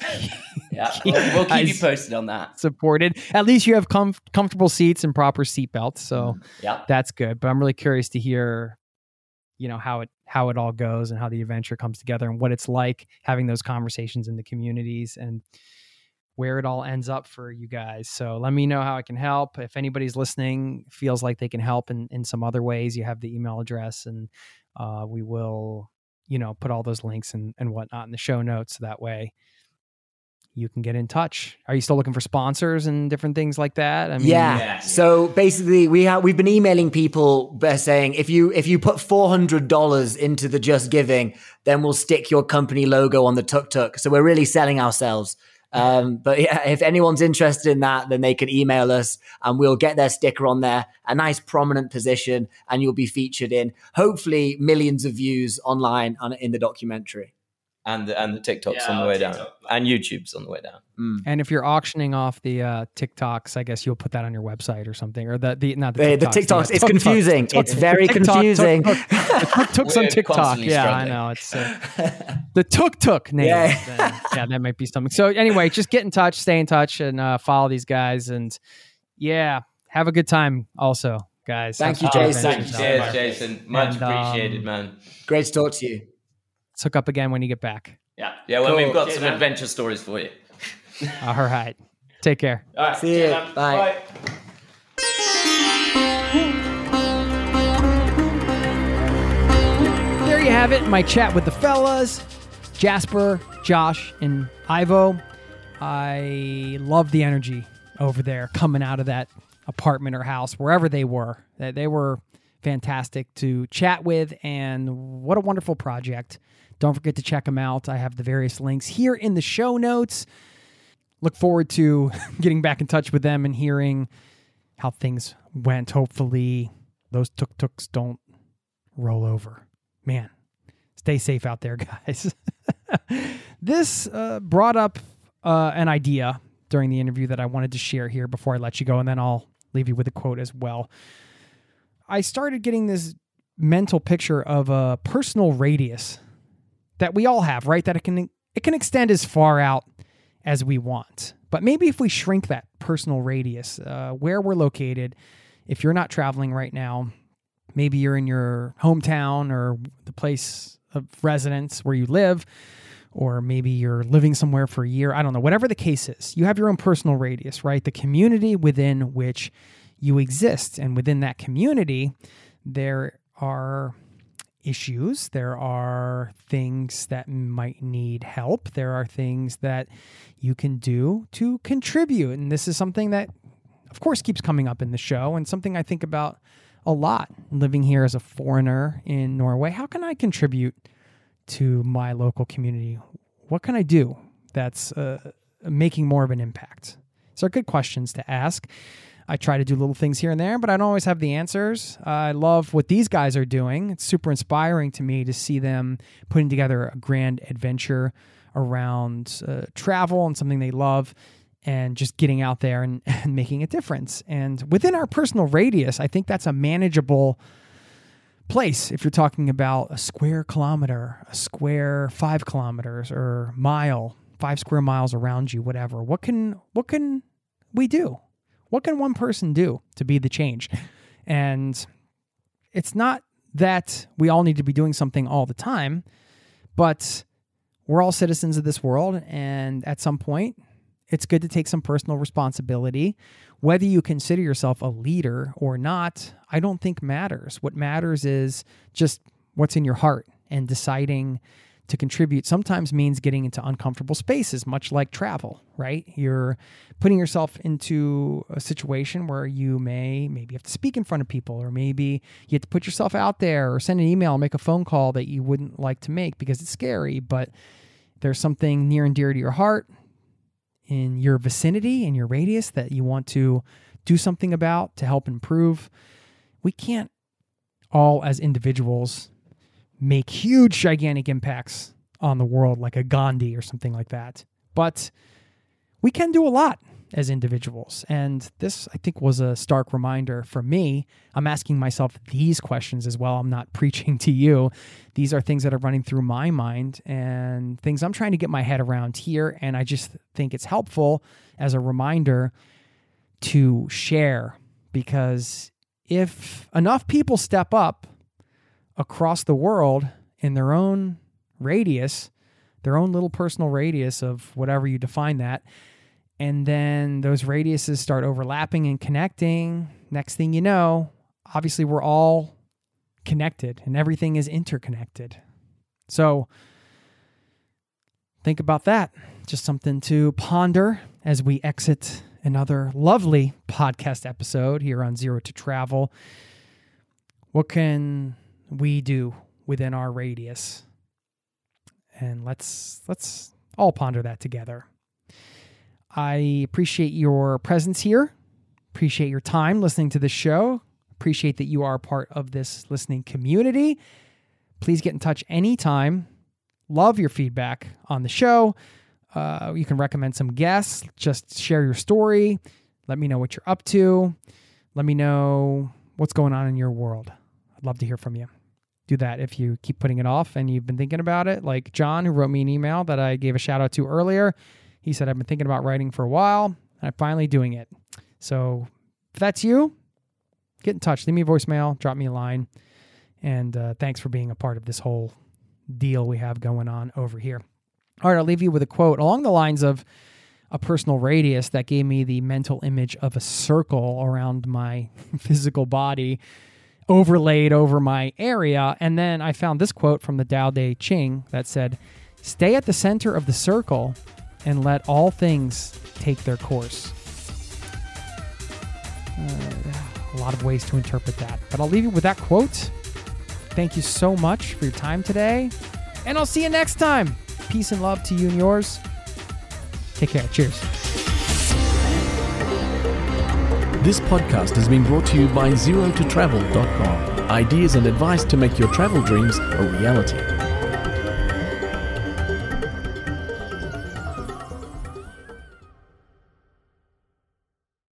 S2: Yeah, we'll, we'll keep you
S1: Guys.
S2: posted on that.
S1: support it. At least you have com- comfortable seats and proper seatbelts, so
S2: Yeah.
S1: that's good. But I'm really curious to hear, you know, how it how it all goes and how the adventure comes together and what it's like having those conversations in the communities and where it all ends up for you guys. So let me know how I can help. If anybody's listening feels like they can help in, in some other ways, you have the email address, and uh, we will, you know, put all those links and, and whatnot in the show notes. So that way you can get in touch. Are you still looking for sponsors and different things like that? I mean,
S4: Yeah.
S2: Yeah.
S4: So basically, we have we've been emailing people uh, saying if you if you put four hundred dollars into the Just Giving, then we'll stick your company logo on the tuk tuk. So we're really selling ourselves. Um, but yeah, if anyone's interested in that, then they can email us and we'll get their sticker on there, a nice prominent position, and you'll be featured in hopefully millions of views online on, in the documentary.
S5: and the, and the TikToks
S2: Yeah,
S5: on the way
S2: TikTok.
S5: down, and YouTube's on the way down.
S1: And if you're auctioning off the uh, TikToks, I guess you'll put that on your website or something, or the the not the
S4: The,
S1: TikToks.
S4: the TikToks,
S1: uh,
S4: it's
S1: tuk-tuks.
S4: confusing.
S1: Tuk-
S4: It's very
S1: TikTok,
S4: confusing.
S1: tuk-tuk. The tuk-tuks on
S5: We're
S1: TikTok.
S5: constantly
S1: Yeah,
S5: struggling.
S1: I know. It's uh, the tuk-tuk name.
S4: Yeah.
S1: Then, yeah, that might be something. So anyway, just get in touch, stay in touch, and uh, follow these guys. And yeah, have a good time also, guys.
S4: Thank
S1: Have
S4: you,
S1: some
S4: Jason.
S1: adventures out
S5: Cheers,
S1: there.
S5: Jason. Much
S1: And, um,
S5: appreciated, man.
S4: Great to talk to you.
S1: Let's hook up again when you get back.
S2: Yeah.
S5: Yeah, well,
S4: Cool.
S5: we've got
S2: Cheers,
S5: some
S2: man.
S5: adventure stories for you.
S1: All right. Take care.
S2: All right.
S4: See
S2: cheers,
S4: you.
S2: man.
S4: Bye.
S2: Bye.
S1: you have it, my chat with the fellas, Jasper, Josh, and Ivo. I love the energy over there coming out of that apartment or house, wherever they were. They were fantastic to chat with, and what a wonderful project. Don't forget to check them out. I have the various links here in the show notes. Look forward to getting back in touch with them and hearing how things went. Hopefully those tuk-tuks don't roll over. Man, stay safe out there, guys. This uh, brought up uh, an idea during the interview that I wanted to share here before I let you go, and then I'll leave you with a quote as well. I started getting this mental picture of a personal radius that we all have, right? That it can it can extend as far out as we want. But maybe if we shrink that personal radius, uh, where we're located, if you're not traveling right now, maybe you're in your hometown or the place of residence where you live, or maybe you're living somewhere for a year. I don't know. Whatever the case is, you have your own personal radius, right? The community within which you exist. And within that community, there are issues. There are things that might need help. There are things that you can do to contribute. And this is something that, of course, keeps coming up in the show, and something I think about a lot living here as a foreigner in Norway. How can I contribute to my local community? What can I do that's uh, making more of an impact? These are good questions to ask. I try to do little things here and there, but I don't always have the answers. Uh, I love what these guys are doing. It's super inspiring to me to see them putting together a grand adventure around uh, travel and something they love, and just getting out there and, and making a difference. And within our personal radius, I think that's a manageable place. If you're talking about a square kilometer, a square five kilometers, or mile, five square miles around you, whatever. What can what can we do? What can one person do to be the change? And it's not that we all need to be doing something all the time, but we're all citizens of this world, and at some point, it's good to take some personal responsibility. Whether you consider yourself a leader or not, I don't think matters. What matters is just what's in your heart, and deciding to contribute sometimes means getting into uncomfortable spaces, much like travel, right? You're putting yourself into a situation where you may maybe have to speak in front of people, or maybe you have to put yourself out there or send an email, make a phone call that you wouldn't like to make because it's scary, but there's something near and dear to your heart in your vicinity, in your radius, that you want to do something about to help improve. We can't all, as individuals, make huge, gigantic impacts on the world like a Gandhi or something like that. But we can do a lot as individuals. And this, I think, was a stark reminder for me. I'm asking myself these questions as well. I'm not preaching to you. These are things that are running through my mind and things I'm trying to get my head around here. And I just think it's helpful as a reminder to share, because if enough people step up across the world in their own radius, their own little personal radius of whatever you define that, and then those radiuses start overlapping and connecting, next thing you know, obviously we're all connected and everything is interconnected. So think about that. Just something to ponder as we exit another lovely podcast episode here on Zero to Travel. What can we do within our radius? And let's let's all ponder that together. I appreciate your presence here. Appreciate your time listening to the show. Appreciate that you are a part of this listening community. Please get in touch anytime. Love your feedback on the show. Uh, you can recommend some guests. Just share your story. Let me know what you're up to. Let me know what's going on in your world. I'd love to hear from you. Do that if you keep putting it off and you've been thinking about it. Like John, who wrote me an email that I gave a shout out to earlier. He said, I've been thinking about writing for a while, and I'm finally doing it. So if that's you, get in touch. Leave me a voicemail. Drop me a line. And uh, thanks for being a part of this whole deal we have going on over here. All right, I'll leave you with a quote along the lines of a personal radius that gave me the mental image of a circle around my physical body. overlaid over my area. And then I found this quote from the Tao Te Ching that said, "Stay at the center of the circle and let all things take their course." Uh, a lot of ways to interpret that, but I'll leave you with that quote. Thank you so much for your time today, and I'll see you next time. Peace and love to you and yours. Take care. Cheers.
S3: This podcast has been brought to you by zero to travel dot com. Ideas and advice to make your travel dreams a reality.